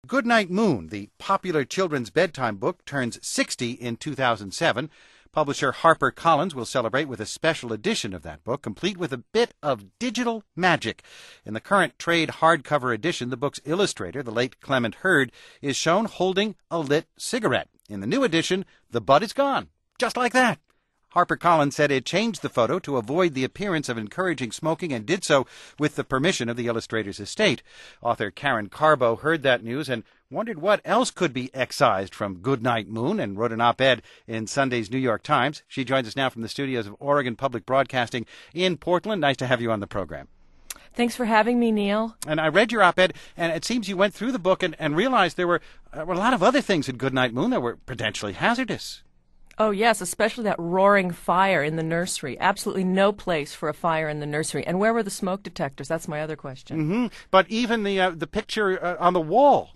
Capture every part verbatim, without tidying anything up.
Goodnight Moon, the popular children's bedtime book, turns sixty in two thousand seven. Publisher HarperCollins will celebrate with a special edition of that book, complete with a bit of digital magic. In the current trade hardcover edition, the book's illustrator, the late Clement Hurd, is shown holding a lit cigarette. In the new edition, the butt is gone, just like that. HarperCollins said it changed the photo to avoid the appearance of encouraging smoking and did so with the permission of the illustrator's estate. Author Karen Carbo heard that news and wondered what else could be excised from Goodnight Moon and wrote an op-ed in Sunday's New York Times. She joins us now from the studios of Oregon Public Broadcasting in Portland. Nice to have you on the program. Thanks for having me, Neil. And I read your op-ed, and it seems you went through the book and, and realized there were, uh, were a lot of other things in Goodnight Moon that were potentially hazardous. Oh, yes, especially that roaring fire in the nursery. Absolutely no place for a fire in the nursery. And where were the smoke detectors? That's my other question. Mm-hmm. But even the uh, the picture uh, on the wall.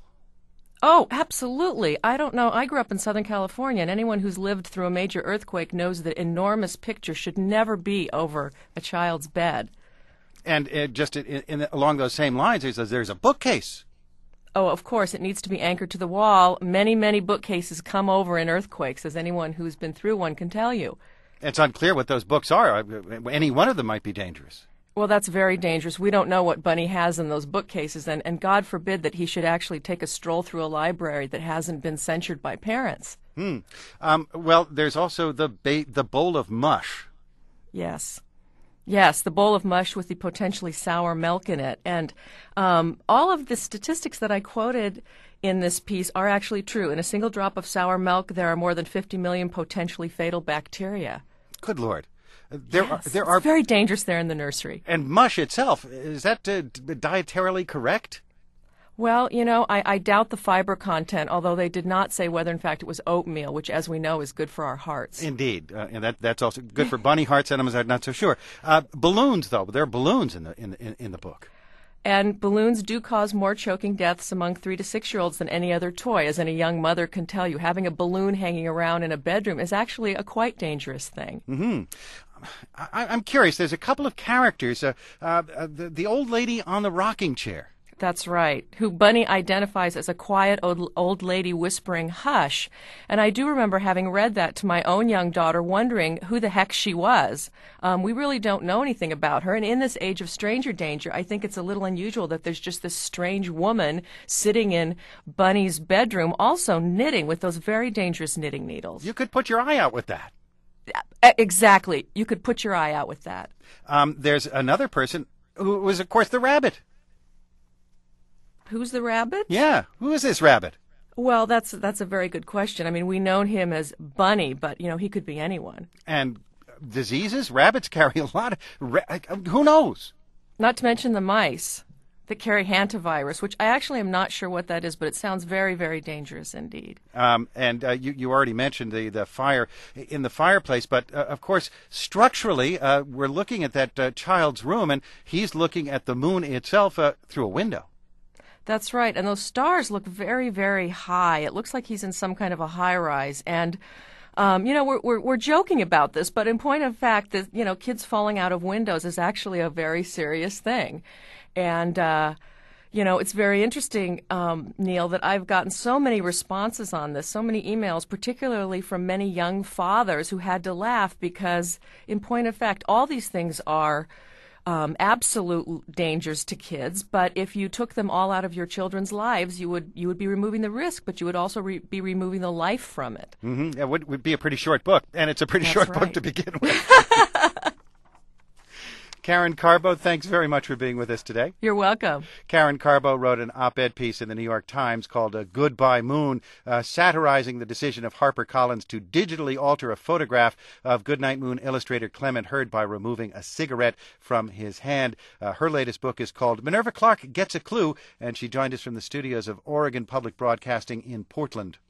Oh, absolutely. I don't know. I grew up in Southern California, and anyone who's lived through a major earthquake knows that enormous picture should never be over a child's bed. And uh, just in, in, along those same lines, there's a, there's a bookcase. Oh, of course, it needs to be anchored to the wall. Many, many bookcases come over in earthquakes, as anyone who's been through one can tell you. It's unclear what those books are. Any one of them might be dangerous. Well, that's very dangerous. We don't know what Bunny has in those bookcases, and, and God forbid that he should actually take a stroll through a library that hasn't been censured by parents. Hmm. Um, well, there's also the ba- the bowl of mush. Yes. Yes, the bowl of mush with the potentially sour milk in it. And um, all of the statistics that I quoted in this piece are actually true. In a single drop of sour milk, there are more than fifty million potentially fatal bacteria. Good Lord. There yes, are, there it's are very dangerous there in the nursery. And mush itself, is that uh, dietarily correct? Well, you know, I, I doubt the fiber content, although they did not say whether, in fact, it was oatmeal, which, as we know, is good for our hearts. Indeed. Uh, and that that's also good for bunny hearts, and I'm not so sure. Uh, balloons, though. There are balloons in the, in, in, in the book. And balloons do cause more choking deaths among three to six-year-olds than any other toy, as any young mother can tell you. Having a balloon hanging around in a bedroom is actually a quite dangerous thing. Mm-hmm. I, I'm curious. There's a couple of characters. Uh, uh, the, the old lady on the rocking chair. That's right, who Bunny identifies as a quiet old, old lady whispering, hush. And I do remember having read that to my own young daughter, wondering who the heck she was. Um, we really don't know anything about her. And in this age of stranger danger, I think it's a little unusual that there's just this strange woman sitting in Bunny's bedroom, also knitting with those very dangerous knitting needles. You could put your eye out with that. Exactly. You could put your eye out with that. Um, there's another person who was, of course, the rabbit. Who's the rabbit? Yeah, who is this rabbit? Well, that's that's a very good question. I mean, we know him as Bunny, but, you know, he could be anyone. And diseases? Rabbits carry a lot of... Ra- who knows? Not to mention the mice that carry hantavirus, which I actually am not sure what that is, but it sounds very, very dangerous indeed. Um, and uh, you, you already mentioned the, the fire in the fireplace, but, uh, of course, structurally, uh, we're looking at that uh, child's room, and he's looking at the moon itself uh, through a window. That's right, and those stars look very, very high. It looks like he's in some kind of a high-rise, and um, you know, we're, we're we're joking about this, but in point of fact, that you know, kids falling out of windows is actually a very serious thing, and uh, you know, it's very interesting, um, Neil, that I've gotten so many responses on this, so many emails, particularly from many young fathers who had to laugh because, in point of fact, all these things are Um, absolute dangers to kids, but if you took them all out of your children's lives, you would you would be removing the risk, but you would also re- be removing the life from it. Mm-hmm. It would, would be a pretty short book, and it's a pretty That's short right. book to begin with. Karen Carbo, thanks very much for being with us today. You're welcome. Karen Carbo wrote an op-ed piece in the New York Times called uh, Goodbye Moon, uh, satirizing the decision of HarperCollins to digitally alter a photograph of Goodnight Moon illustrator Clement Hurd by removing a cigarette from his hand. Uh, her latest book is called Minerva Clark Gets a Clue, and she joined us from the studios of Oregon Public Broadcasting in Portland.